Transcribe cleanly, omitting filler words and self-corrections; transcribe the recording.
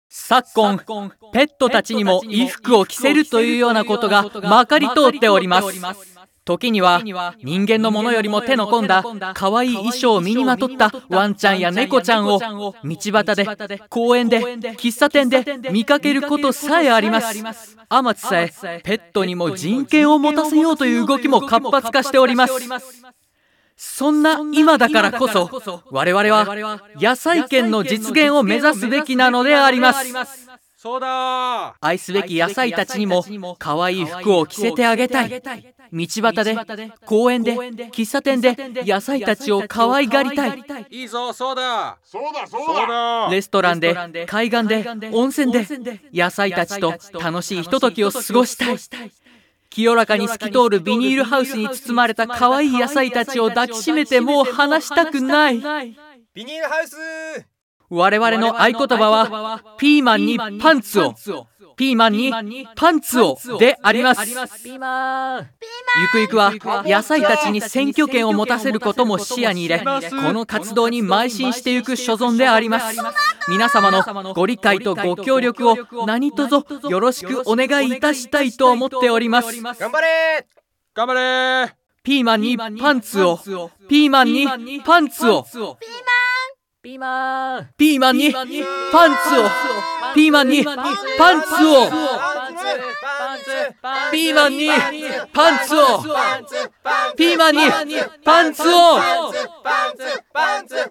昨今、ペットたちにも衣服を着せるというようなことがまかり通っております。時には人間のものよりも手の込んだ可愛い衣装を身にまとったワンちゃんや猫ちゃんを道端で、公園で、喫茶店で見かけることさえあります。あまつさえペットにも人権を持たせようという動きも活発化しております。そんな今だからこそ我々は野菜権の実現を目指すべきなのであります。 そうだ。 愛すべき野菜たちにも可愛い服を着せてあげたい。道端で、公園で、喫茶店で野菜たちを可愛がりたい。 いいぞ、そうだ。 レストランで、海岸で、温泉で野菜たちと楽しいひとときを過ごしたい。清らかに透き通るビニールハウスに包まれた可愛い野菜たちを抱きしめてもう離したくない。 ビニールハウス。 我々の合言葉はピーマンにパンツを、ピーマンにパンツをであります。ゆくゆくは野菜たちに選挙権を持たせることも視野に入れ、この活動に邁進していく所存であります。皆様のご理解とご協力を何卒よろしくお願いいたしたいと思っております。 頑張れ。頑張れ。 ピーマンにパンツを、ピーマンにパンツを、ピーマンにパンツを、ピーマンにパンツを、ピーマンにパンツを、ピーマンにパンツを。